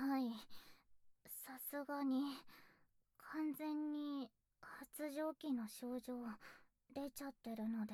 はい。さすがに完全に発情期の症状出ちゃってるので、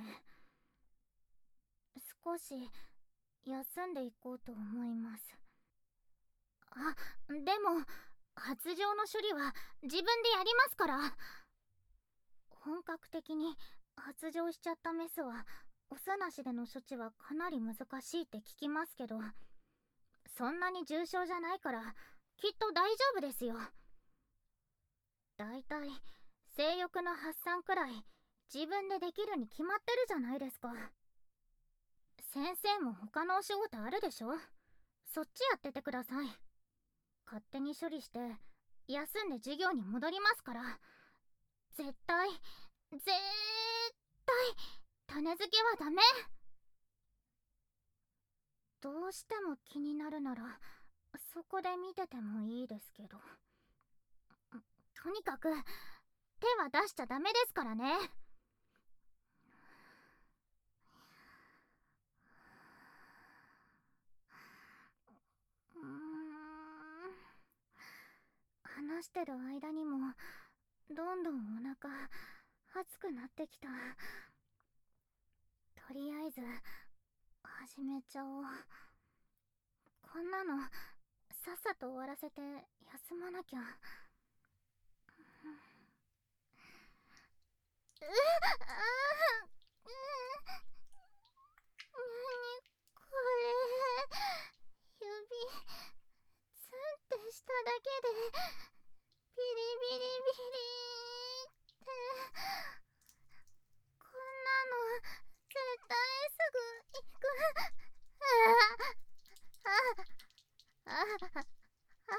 少し休んでいこうと思います。あ、でも発情の処理は自分でやりますから。本格的に発情しちゃったメスはオスなしでの処置はかなり難しいって聞きますけど、そんなに重症じゃないからきっと大丈夫ですよ。だいたい性欲の発散くらい自分でできるに決まってるじゃないですか。先生も他のお仕事あるでしょ。そっちやっててください。勝手に処理して休んで授業に戻りますから。絶対種付けはダメ。どうしても気になるならそこで見ててもいいですけど、とにかく手は出しちゃダメですからね。話してる間にもどんどんお腹熱くなってきた。とりあえず始めちゃおう。こんなのさっさと終わらせて休まなきゃ。なにこれ、指ツンってしただけでビリビリビリって。こんなの絶対すぐ行く。あああああ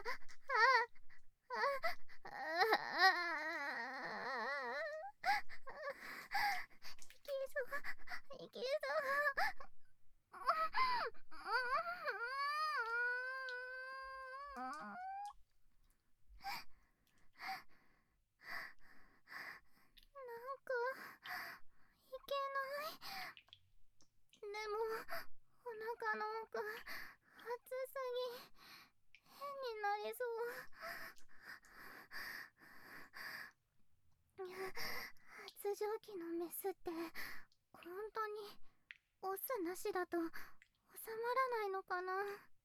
いけそう。なんかいけない。でもお腹の奥熱すぎ変になりそう。発情期のメスって本当にオスなしだと収まらないのかな。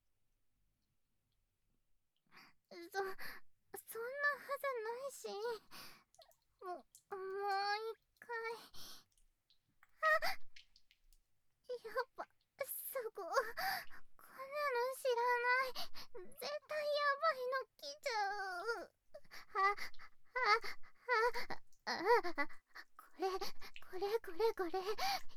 そんなはずないし。もう一回。やっぱそこ、こんなの知らない。絶対やばいの来ちゃう。これいきそう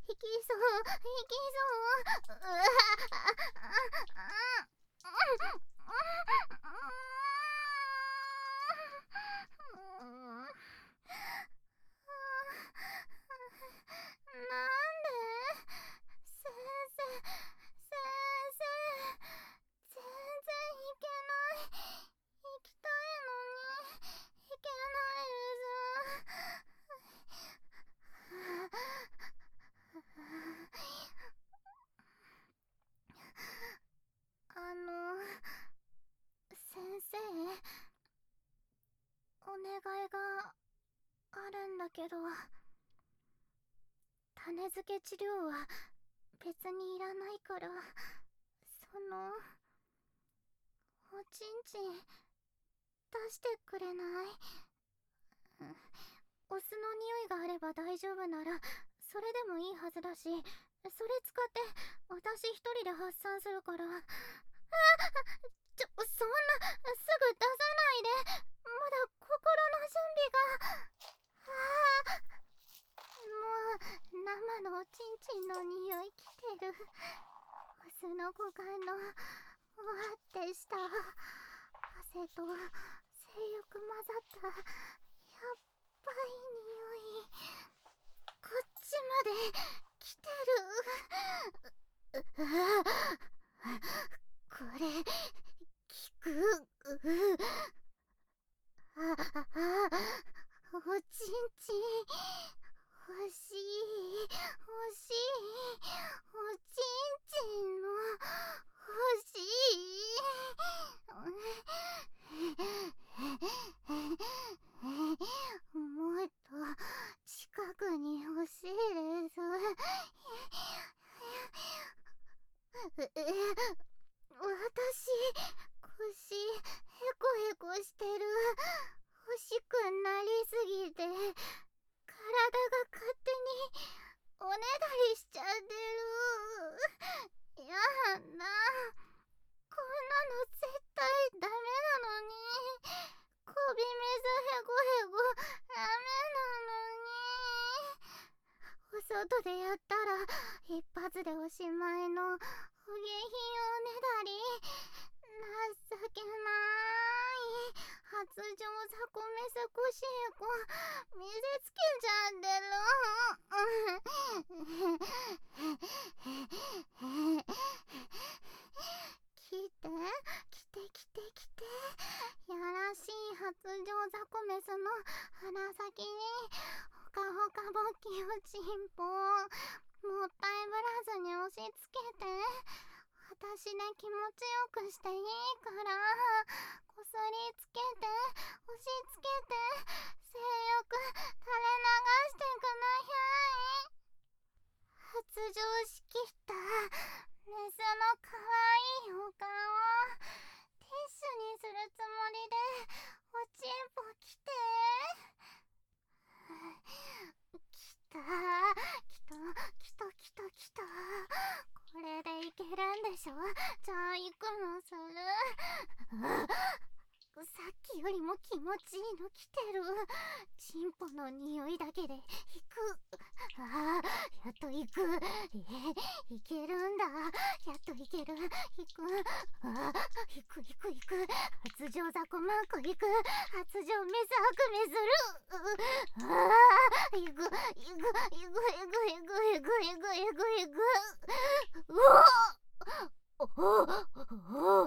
なんで先生全然いけない。行きたいのに行けないです。先生、お願いがあるんだけど、種付け治療は別にいらないから、おちんちん出してくれない？お酢の匂いがあれば大丈夫ならそれでもいいはずだし、それ使って私一人で発散するから。そんなすぐ出さないで。まだ心の準備が。もう生のおちんちんの匂いきてる。お酢の股間のふわってした汗と性欲混ざったやっばい匂い、こっちまで来てる。これ効く。おちんちん欲しい欲しい。おちんちんの欲しい。 してる。欲しくなりすぎて体が勝手におねだりしちゃってる。やだ、こんなの絶対ダメなのに。こび水へごへごダメなのに。お外でやったら一発でおしまいのお下品おねだり。情けない。発情ザコメサコシエコ見せつけちゃってる。来て来て来て来て。やらしい発情ザコメスの鼻先にほかほかぼっきをチンポもったいぶらずに押し付けて。私で気持ちよくしていいからこすりつけて押し付けて性欲垂れ流してくなさい。発情しきったメスのかわいいお顔ティッシュにするつもりでおちんぽ来て。来た来た来た来た。これでいけるんでしょ。じゃあ行くのする。さっきよりも気持ちいいの来てる。チンポの匂いだけで行く。ああ、やっと行く。いけるんだ。やっと行ける。行く。ああ、行く行く行く。発情ザコマーク行く。発情メス悪メする。ああ、行く行く行く行く行く行く行く行く行く。うわっ。おおおお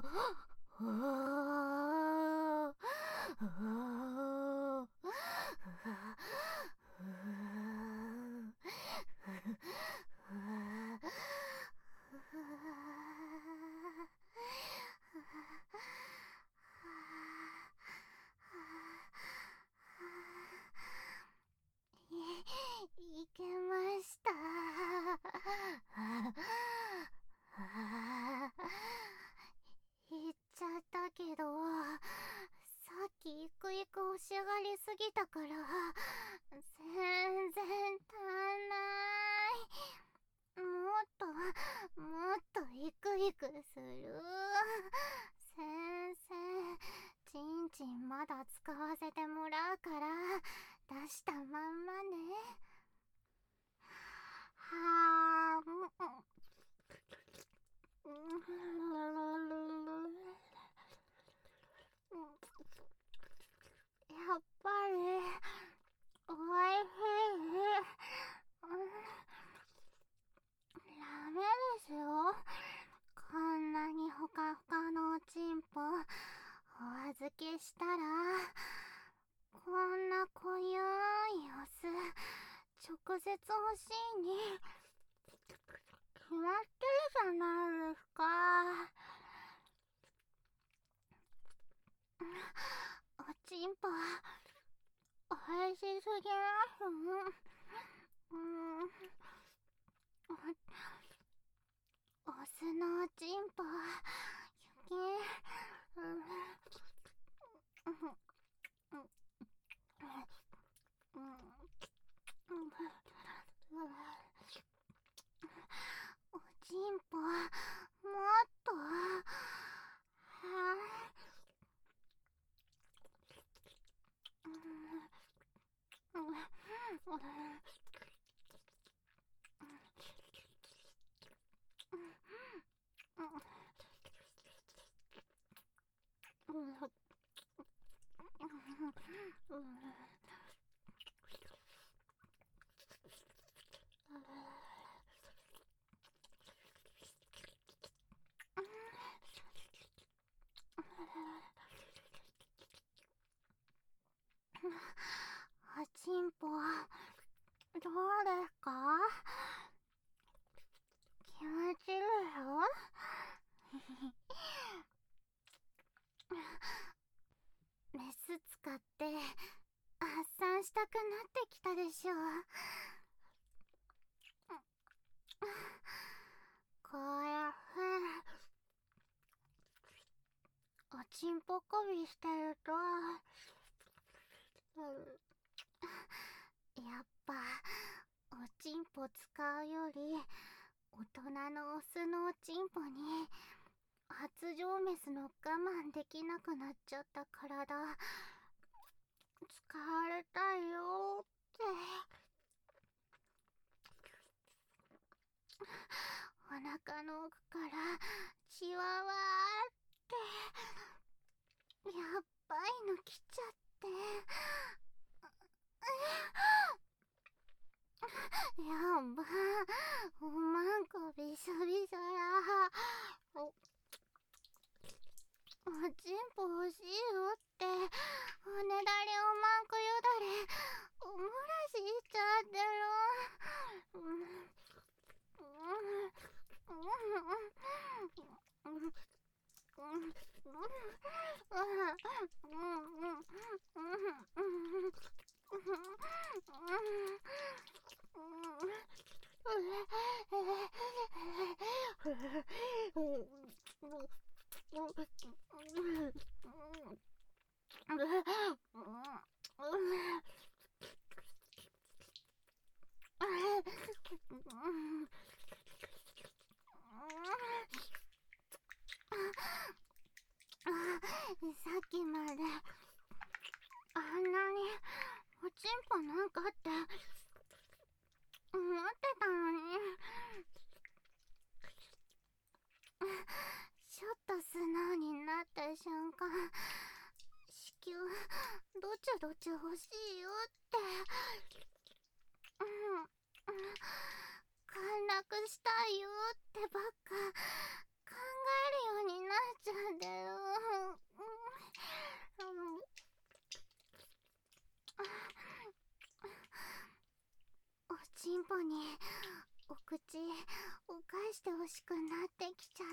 いけました。言っちゃったけど、さっきイクイク押し上がりすぎたから全然足んない。もっとイクイクする。先生、チンチンまだ使わせてもらうから出したまんまね。はーやっぱりおいしい。ダメですよ。こんなにほかほかのおちんぽお預けしたらこんな濃ゆいお酢直接欲しいに決まってるじゃないですか。おちんぽおいしすぎます。お酢のおちんぽゆきおちんぽもっとおちんぽどうですか？気持ちいいよ。メス使って発散したくなってきたでしょ。こうやっておちんぽこびしてると、やっぱおちんぽ使うより大人のオスのおちんぽに発情メスの我慢できなくなっちゃった体使われたいよって。お腹の奥からチワワーってやっばいの来ちゃって、やば、おまんこびしょびしょや。おちんぽ欲しいよって、おねだれおまんこよだれおもらししちゃってる。さっきまであんなにおちんぽなんかって思ってたのに、ちょっと素直になった瞬間、子宮どちゅどちゅ欲しいよって、陥落したいよってばっか考えるようになっちゃうんだよ。おちんぽにお口を返してほしくなってきちゃった。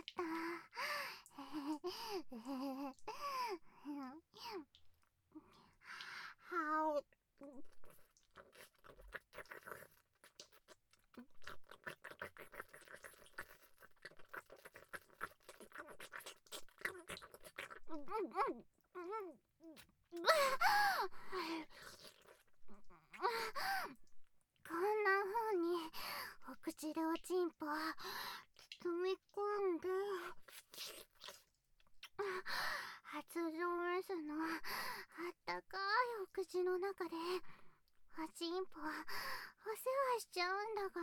はお。こんな風にお口でおちんぽ包み込んで、発情メスのあったかいお口の中でおちんぽお世話しちゃうんだから。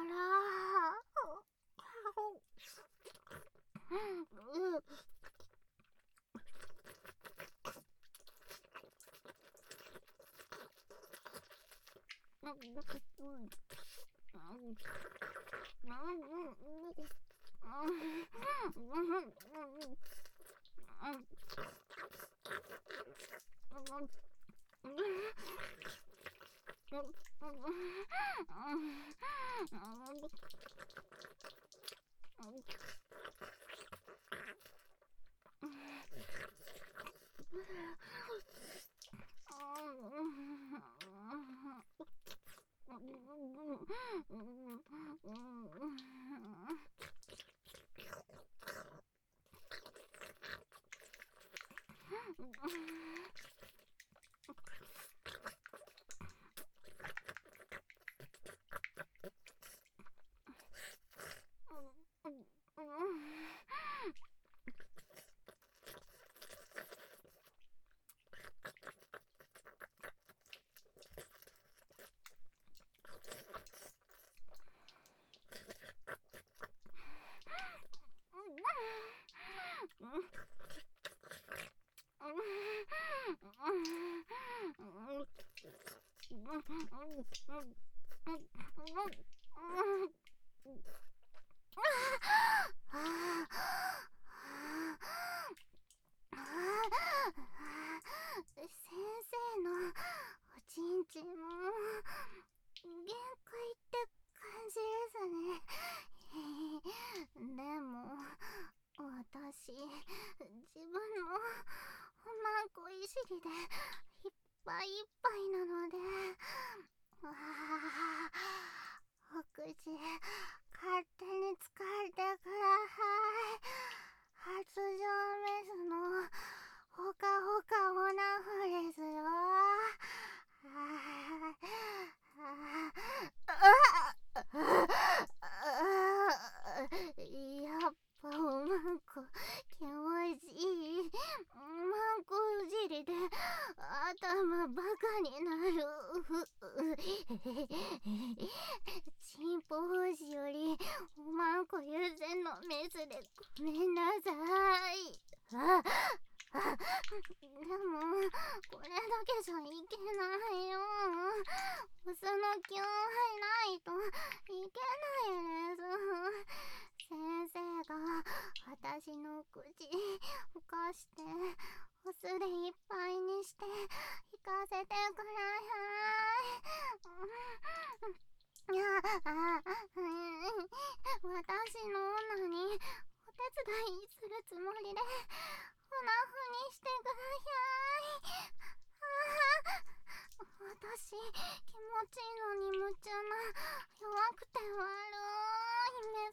先生のおちんちんも限界って感じですね。でも私、自分のおまんこいじりでいっぱいいっぱいなので、お口勝手に使ってください。発情メスのぎりで頭バカになる。チンポ王子よりおまんこ優先のメスでごめんなさい。でもこれだけじゃいけないよ。オスの気を入ないといけないです。先生が私の口ふかしてお酢でいっぱいにして引かせてください。私の女にお手伝いするつもりでオナフにしてください。私気持ちいいのに夢中な弱くて悪いメス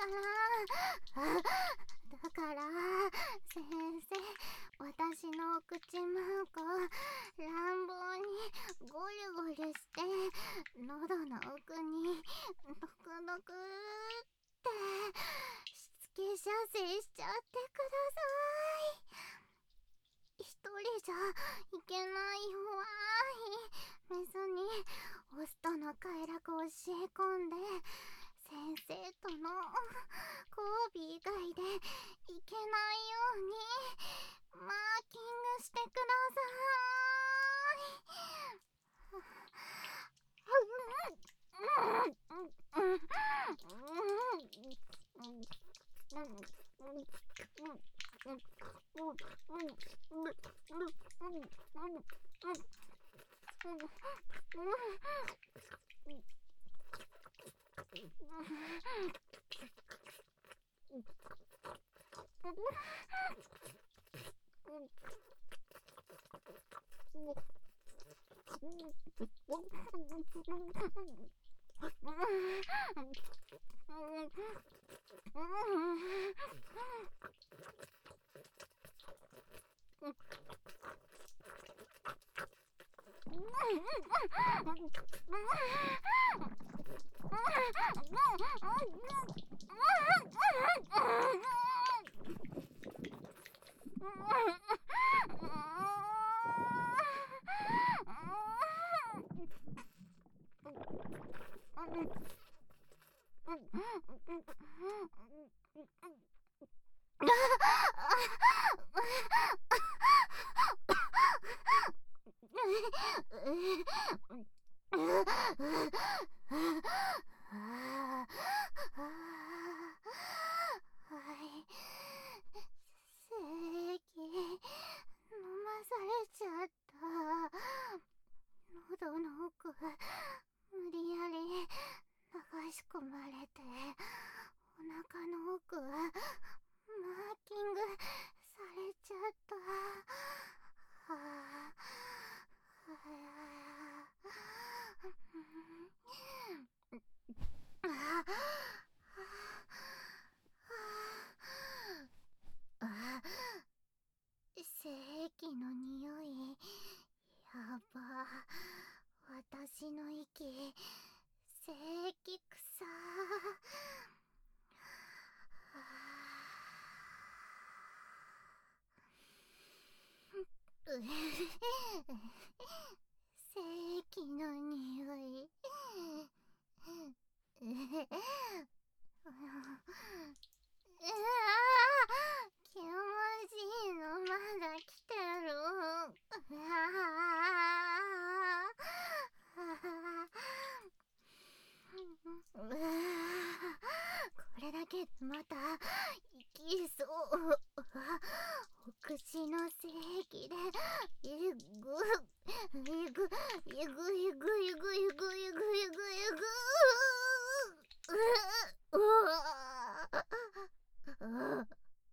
だから先生、私の口マーク乱暴にゴリゴリして喉の奥にドクドクってしつけ射精しちゃってください。一人じゃいけない弱いメスにオスとの快楽を教え込んで先生との交尾以外でいけないようにマーキングしてくださ喉の奥無理やり流し込まれてお腹の奥マーキングされちゃった。精液の匂いやば。私の息精液臭。精液の匂い気持ちいいのまだ来てる。これだけでまたいきそう。お口の精液でえぐえぐえぐえぐえぐえぐえぐえぐえぐうわ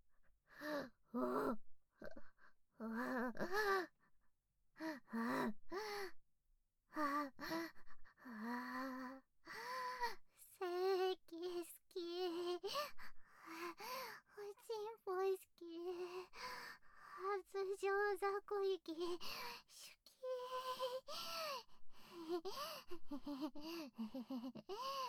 正規好き。おちんぽ好き。発情雑魚息好き。